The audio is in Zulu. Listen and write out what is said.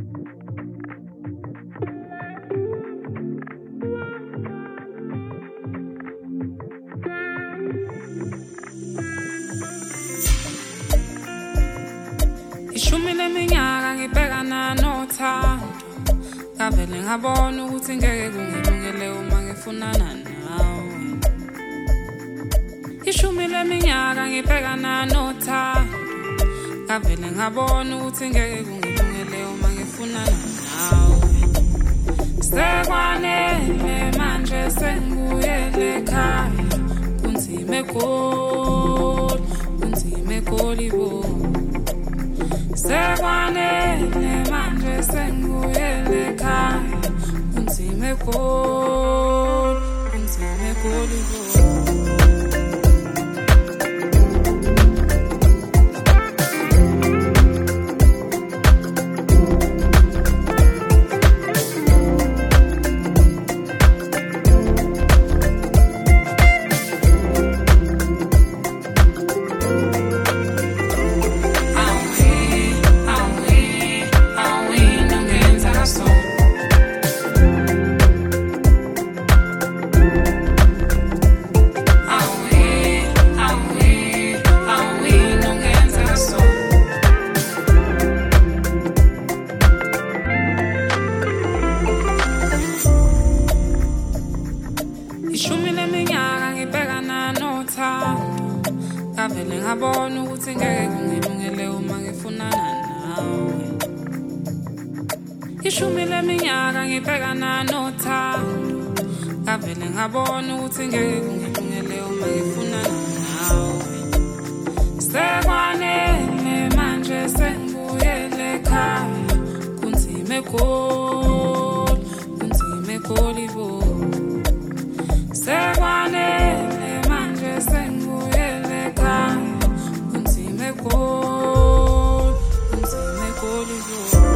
Ishumi leminyaka ngibhekana nothando, ngavele ngabona ukuthi ngeke kungilungele uma ngifunana nawe. Ishumi leminyaka ngibhekana nothando, ngavele ngabona ukuthi ngeke kungilungele uma ngifunana nawe. Sekwanele manje sengibuyele ekhaya, kunzima eGoli bo. Sekwanele manje sengibuyele ekhaya, kunzima eGoli bo. Ishumi leminyaka ngibhekana nothando, ngavele ngabona ukuthi ngeke kungilungele uma ngifunana nawe. Ishumi leminyaka ngibhekana nothando, ngavele ngabona ukuthi ngeke kungilungele uma ngifunana nawe. Sekwanele manje sengibuyele ekhaya, kunzima eGoli bo. Sekwanele manje sengibuyele ekhaya, kunzima eGoli bo.